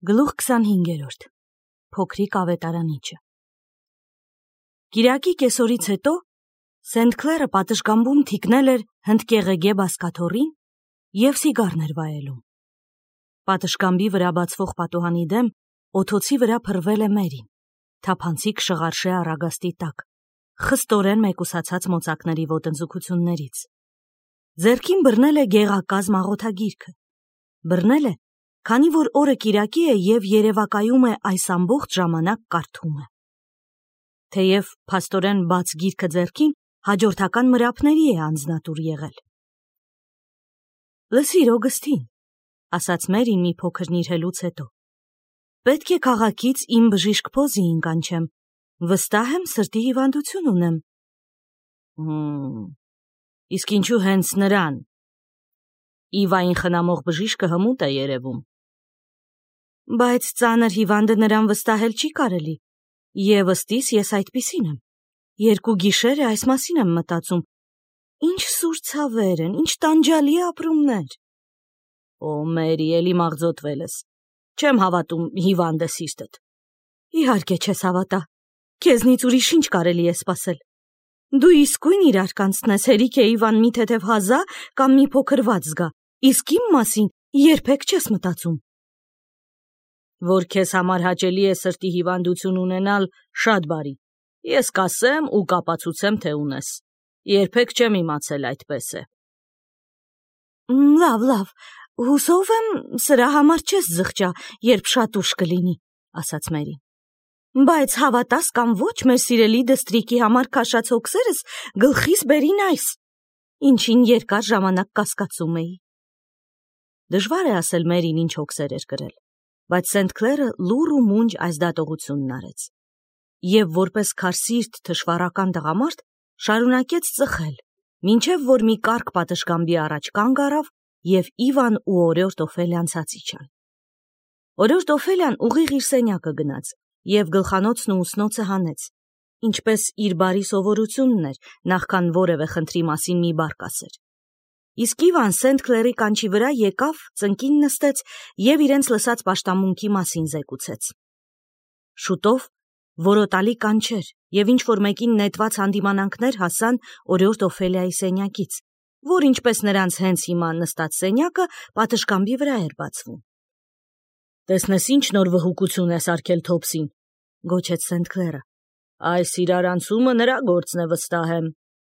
Գլուխ 25-րդ Փոքրիկ ավետարանիչը Կիրակի կեսօրից հետո Սենթ Քլերը պատշգամբում թիկնել էր հնդկեղեգե բազկաթոռին և սիգարներ վայելում։ Պատշգամբի վրա բացվող պատուհանի դեմ օդոցի վրա փռվել է Մերին, թափանցիկ շղարշե առագաստի տակ, խստորեն մեկուսացած մոծակների ոտնձգություններից։ Ձեռքին բռնել է գեղակազմ աղոթագիրքը։ Բռնել է, քանի որ օրը կիրակի է և երևակայում է այս ամբողջ ժամանակ կարդում է։ Թեև փաստորեն բաց գիրքը ձեռքին հաջորդական մրապների է անձնատուր եղել։ Լսիր, Օգստին, ասաց Մերին մի փոքր նիրհելուց հետո, պետք է քաղաքից իմ բժիշկ Փոզիին կանչեմ, վստահ եմ սրտի հիվանդություն ունեմ։ Իսկ ինչու հենց նրան։ Իվային խնամող բժիշկը հմուտ է երևում։ Բայց ծանր հիվանդը նրան վստահել չի կարելի, և ըստիս ես այդպիսին եմ։ 2 գիշեր է այս մասին եմ մտածում։ Ինչ սուր ցավեր են, ինչ տանջալի ապրումներ։ Օ, Մերի, էլի մաղձոտվել ես։ Չեմ հավատում հիվանդ է սիրտդ։ Իհարկե չես հավատա։ Քեզնից ուրիշ ինչ կարելի է սպասել։ Դու իսկույն իրար կանցնես, հերիք է Իվան մի թեթև հազա կամ մի փոքր վատ զգա, իսկ իմ մասին երբեք չես մտածում։ Որ քեզ համար հաճելի է սրտի հիվանդություն ունենալ, շատ բարի։ Ես կասեմ ու կապացուցեմ, թե ունես։ Երբեք չեմ իմացել այդպես է։ Լավ, հուսով եմ սրա համար չես զղջա, երբ շատ ուշ կլինի, ասաց Մերին։ Բայց հավատաս կամ ոչ, մեր սիրելի դստրիկի համար քաշած հոգսերս գլխիս բերին այս, ինչին երկար ժամանակ կասկածում էի։ Դժվար է ասել Մերին ինչ հոգսեր էր կրել, բայց Սենթ Քլերը լուռ ու մունջ այս դատողությունն արեց։ Եվ որպես քարսիրտ թշվառական տղամարդ շարունակեց ծխել, մինչև որ մի կառք պատշգամբի առաջ կանգ առավ և Իվան ու օրիորդ Օֆելիան ցած իջան։ Օրիորդ Օֆելիան ուղիղ իր սենյակը գնաց և գլխանոցն ու ուսնոցը հանեց, ինչպես իր բարի սովորությունն էր, նախքան որևէ խնդրի մասին մի բառ ասեր։ Իսկ Իվան Սենթ Քլերի կանչի վրա եկավ, ծնկին նստեց և իրենց լսած պաշտամունքի մասին զեկուցեց։ Շուտով որոտալի կանչեր և ինչ-որ մեկին նետված հանդիմանանքներ հասան օրիորդ Օֆելիայի սենյակից, որ ինչպես նրանց հենց հիմա նստած սենյակը պատշգամբի վրա էր բացվում։ Տեսնես ինչ նոր վհուկություն ես արգել Թոփսին, գոչեց Սենթ Քլերը։ Այս իրարանցումը նրա գործն է, վստահ եմ։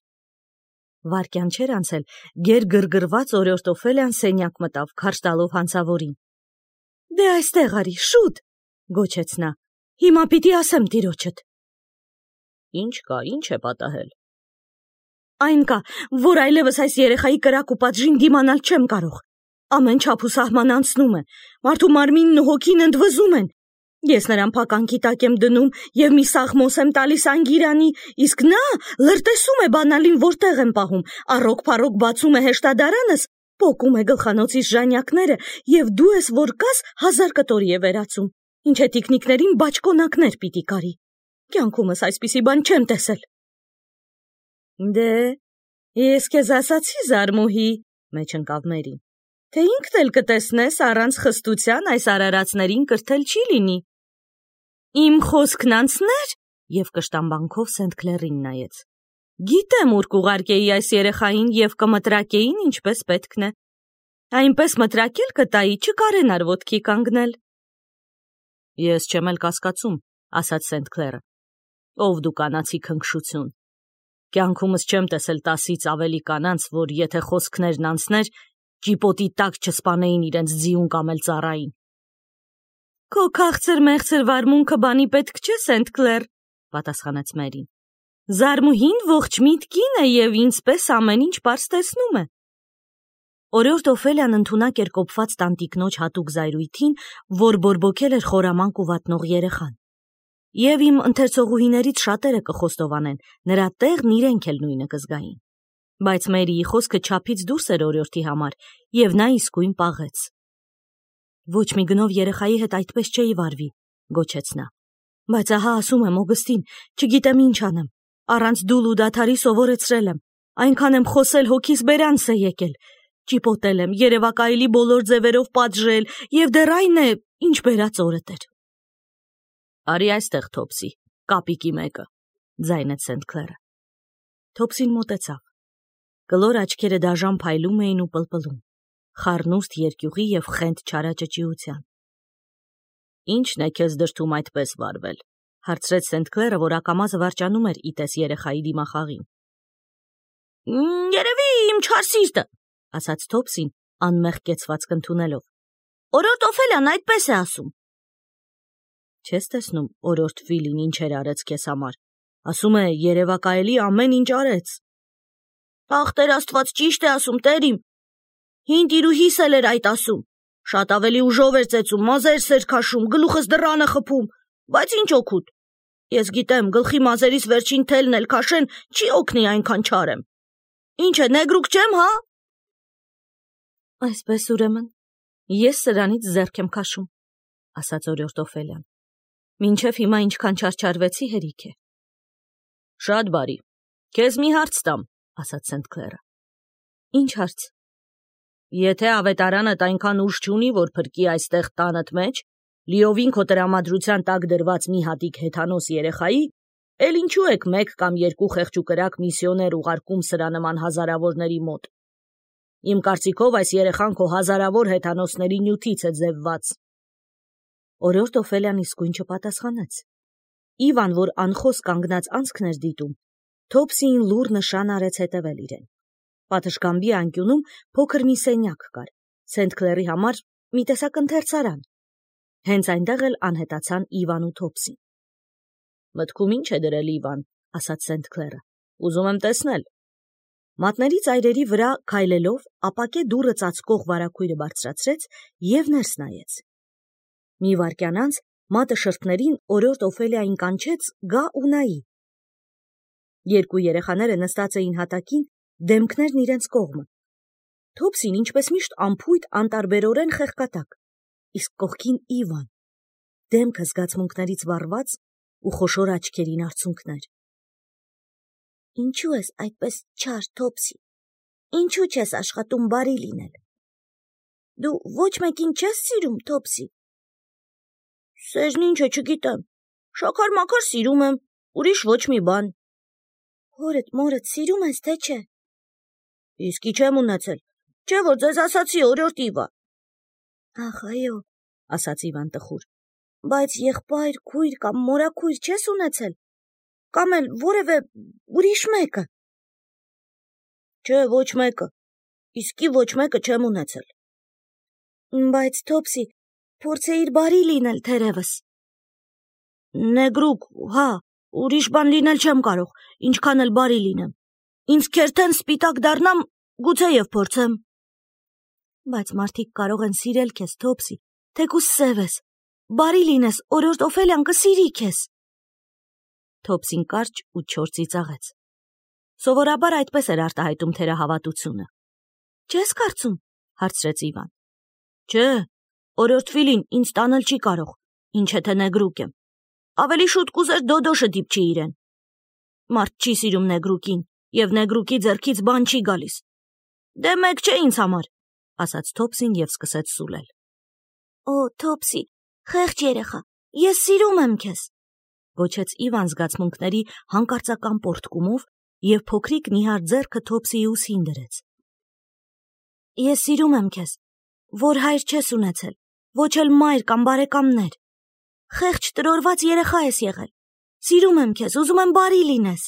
Վայրկյան չէր անցել, գերգռգռված օրիորդ Օֆելիան սենյակ մտավ, քարշ տալով հանցավորին։ Դե այստեղ արի, շուտ, գոչեց նա։ Հիմա պիտի ասեմ տիրոջդ։ Ինչ կա, ինչ է պատահել։ Այն կա, որ այլևս այս երեխայի կրակ ու պատժին դիմանալ չեմ կարող։ Ամեն չափ ու սահման անցնում է, մարդու մարմինն ու հոգին ընդվզում են։ Ես նրան փականքի տակ եմ դնում և մի սաղմոս եմ տալիս անգիրանի, իսկ նա լրտեսում է բանալին որտեղ եմ պահում, առոք-փառոք բացում է հեշտադարանս, պոկում է գլխանոցիս ժանյակները և դու ես որ կաս 1000 կտորի է վերածում, ինչ է տիկնիկներին բաճկոնակներ պիտի կարի։ Կյանքումս այսպիսի բան չեմ տեսել։ Դե, ես քեզ ասացի, Զարմուհի, մեջ ընկավ Մերին, թե ինքդ էլ կտեսնես առանց խստության այս արարածներին կրթել չի լինի։ Իմ խոսքն անցներ, և կշտամբանքով Սենթ Քլերին նայեց։ Գիտեմ ուր կուղարկեի այս երեխային և կմտրակեին ինչպես պետքն է։ Այնպես մտրակել կտայի, չկարենար ոտքի կանգնել։ Ես չեմ էլ կասկածում, ասաց Սենթ Քլերը։ Ով դու կանացի քնքշություն։ Կյանքումս չեմ տեսել 10-ից ավելի կանանց, որ եթե խոսքներն անցներ, ճիպոտի տակ չսպանեին իրենց ձիուն կամ էլ ծառային։ Քո քաղցր-մեղցր վարմունքը բանի պետք չէ, Սենթ Քլեր, պատասխանեց Մերին։ Զարմուհին ողջ միտքին է և ինձպես ամեն ինչ պարզ տեսնում է։ Օրիորդ Օֆելիան ընդունակ էր կոփված տանտիկնոջ հատուկ զայրույթին, որ բորբոքել էր խորամանկ ու վատնող երեխան։ Եվ իմ ընթերցողուհիներից շատերը կխոստովանեն, նրա տեղն իրենք էլ նույնը կզգային։ Բայց Մերիի խոսքը չափից դուրս էր օրիորդի համար, և նա իսկույն պաղեց։ Ոչ մի գնով երեխայի հետ այդպես չէի վարվի, գոչեց նա։ Բայց ահա ասում եմ, Օգստին, չգիտեմ ինչ անեմ, առանց դուլ ու դադարի սովորեցրել եմ, այնքան եմ խոսել հոգիս բերանս է եկել, ճիպոտել եմ, երևակայելի բոլոր ձևերով պատժել, և դեռ այն է, ինչ բերած օրդ էր։ Արի այստեղ, Թոփսի, կապիկի մեկը, ձայնեց Սենթ Քլերը։ Թոփսին մոտեցավ։ Կլոր աչքերը դաժան փայլում էին ու պլպլում, խառնուրդ երկյուղի և խենթ չարաճճիության։ Ինչն է քեզ դրդում այդպես վարվել, հարցրեց Սենթ Քլերը, որ ակամա զվարճանում էր իտես երեխայի դիմախաղին։ Երևի իմ չար սիրտը, ասաց Թոփսին, անմեղ կեցվածք ընդունելով։ Օրորդ Օֆելիան այդպես է ասում։ Չես տեսնում օրորդ Ֆիլին ինչեր արեց քեզ համար, ասում է երևակայելի ամեն ինչ արեց։ Ախ, Տեր Աստված, ճիշտ է ասում, Տերիմ։ Հին տիրուհիս էլ էր այդ ասում։ Շատ ավելի ուժով էր ծեծում, մազեր սերքաշում, գլուխս դռանը խփում, բայց ինչ օգուտ։ Ես գիտեմ, գլխի մազերիս վերջին թելն էլ քաշեն չի օգնի այնքան չար եմ։ Ինչ է, նեգրուկ չեմ, հա։ Այսպես ուրեմն, ես սրանից ձեռք եմ քաշում, ասաց օրորդ Օֆելիան։ Մինչև հիմա ինչքան չարչարվեցի հերիք է։ Շատ բարի, քեզ մի հարց տամ, ասաց Սենթ Քլերը։ Ինչ հարց։ Եթե ավետարանդ այնքան ուժ չունի, որ փրկի այստեղ տանդ մեջ, լիովին քո տրամադրության տակ դրված մի հատիկ հեթանոս երեխայի, էլ ինչու եք մեկ կամ երկու խեղճուկրակ միսիոներ ուղարկում սրա նման հազարավորների մոտ։ Իմ կարծիքով այս երեխան քո հազարավոր հեթանոսների նյութից է ձևված։ Օրորդ Օֆելիան իսկույն չպատասխանեց։ Իվան, որ անխոս կանգնած անցքն էր դիտում, Թոփսիին լուռ նշան արեց հետևել իրեն։ Պատշգամբի անկյունում փոքր մի սենյակ կար, Սենթ Քլերի համար մի տեսակ ընթերցարան։ Հենց այնտեղ էլ անհետացան Իվան ու Թոփսին։ Մտքում ինչ է դրել Իվան, ասաց Սենթ Քլերը։ Ուզում եմ տեսնել։ Մատների ծայրերի վրա քայլելով ապակե դուռը ծածկող վարագույրը բարձրացրեց և ներս նայեց։ Մի վայրկյան անց մատը շրթներին օրորդ Օֆելիային կանչեց գա ու նայի։ Երկու երեխաները նստած էին հատակին, դեմքներն իրենց կողմը։ Թոփսին ինչպես միշտ անփույթ անտարբերորեն խեղկատակ, իսկ կողքին Իվան, դեմքը զգացմունքներից վառված ու խոշոր աչքերին արցունքներ։ Ինչու ես այդպես չար, Թոփսի, ինչու չես աշխատում բարի լինել։ Դու ոչ մեկին չես սիրում, Թոփսի։ Սերն ինչ է, չգիտեմ, շաքար-մաքար սիրում եմ, ուրիշ ոչ մի բան։ Հորդ մորդ սիրում ես, թե չէ։ Իսկի չեմ ունեցել, չէ որ ձեզ ասացի օրորդ Իվա։ Ախ, այո, ասաց Իվան տխուր, բայց եղբայր, քույր կամ մորաքույր չես ունեցել, կամ էլ որևէ ուրիշ մեկը։ Չէ, ոչ մեկը, իսկի ոչ մեկը չեմ ունեցել։ Բայց Թոփսի, փորձեիր բարի լինել թերևս։ Նեգրուկ, հա, ուրիշ բան լինել չեմ կարող, ինչքան էլ բարի լինեմ։ Ինձ քերթեն սպիտակ դառնամ, գուցե և փորձեմ։ Բայց մարդիկ կարող են սիրել քեզ, Թոփսի, թեկուզ սև ես, բարի լինես, օրորդ Օֆելիան կսիրի քեզ։ Թոփսին կարճ ու չոր ծիծաղեց։ Սովորաբար այդպես էր արտահայտում թերահավատությունը։ Չես կարծում, հարցրեց Իվան։ Չէ, օրորդ Ֆիլին ինձ տանել չի կարող, ինչ է թե նեգրուկ եմ։ Ավելի շուտ կուզեր Դոդոշը դիպչի իրեն։ Մարդ չի սիրում նեգրուկին, և նեգրուկի ձեռքից բան չի գալիս։ Դե մեկ չէ ինձ համար, ասաց Թոփսին և սկսեց սուլել։ Օ, Թոփսի, խեղճ երեխա, ես սիրում եմ քեզ, գոչեց Իվան զգացմունքների հանկարծական պոռթկումով և փոքրիկ նիհար ձեռքը Թոփսիի ուսին դրեց։ Ես սիրում եմ քեզ, որ հայր չես ունեցել, ոչ էլ մայր կամ բարեկամներ։ Խեղճ տրորված երեխա ես եղել։ Սիրում եմ քեզ, ուզում եմ բարի լինես։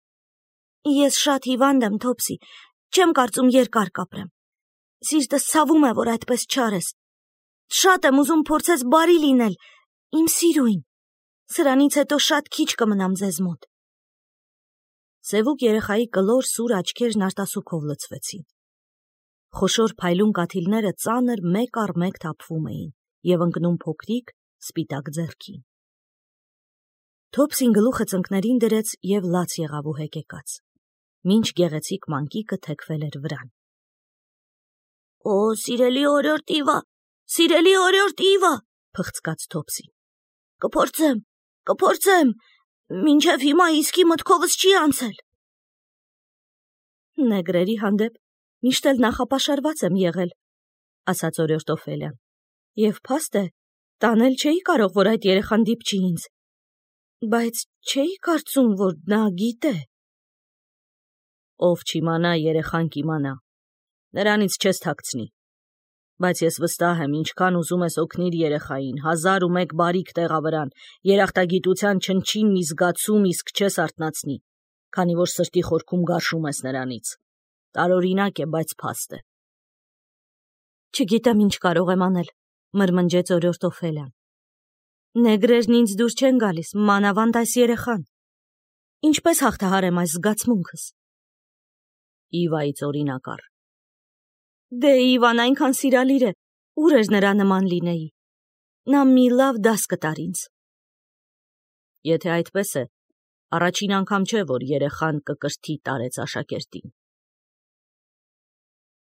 Ես շատ հիվանդ եմ, Թոփսի, չեմ կարծում երկար կապրեմ։ Սիրտս ցավում է, որ այդպես չար ես։ Շատ եմ ուզում փորձես բարի լինել, իմ սիրույն։ Սրանից հետո շատ քիչ կմնամ ձեզ մոտ։ Սևուկ երեխայի կլոր սուր աչքերն արտասուքով լցվեցին։ Խոշոր փայլուն կաթիլները ծանր մեկ առ մեկ թափվում էին և ընկնում փոքրիկ սպիտակ ձեռքին։ Թոփսին գլուխը ծնկներին դրեց և լաց եղավ ու հեկեկաց, մինչ գեղեցիկ մանկիկը թեքվել էր վրան։ Օ, սիրելի օրորդ Իվա, սիրելի օրորդ Իվա, փխցկաց Թոփսին։ Կփորձեմ, մինչև հիմա իսկի մտքովս չի անցել։ Նեգրերի հանդեպ միշտ էլ նախապաշարված եմ եղել, ասաց օրորդ Օֆելիան, և փաստ է, տանել չէի կարող, որ այդ երեխան դիպչի ինձ, բայց չէի կարծում, որ նա գիտե։ Ով չիմանա, երեխան կիմանա, նրանից չես թաքցնի, բայց ես վստահ եմ, ինչքան ուզում ես օգնիր երեխային, 1001 բարիք տեղավրան, երախտագիտության չնչին մի զգացում իսկ չես արթնացնի, քանի որ սրտի խորքում գարշում ես նրանից, տարօրինակ է, բայց փաստ է։ Չգիտեմ ինչ կարող եմ անել, մրմնջեց օրորտ Օֆելիան։ Նեգրերն ինձ դուր չեն գալիս, մանավանդ այս երեխան։ Ինչպես հաղթահարեմ այս զգացմունքս։ Իվայից օրինակար։ Դե Իվան այնքան սիրալիր է, ուր էր նրա նման լինեի։ Նա մի լավ դաս կտար ինձ։ Եթե այդպես է, առաջին անգամ չէ, որ երեխան կկրթի տարեց աշակերտին։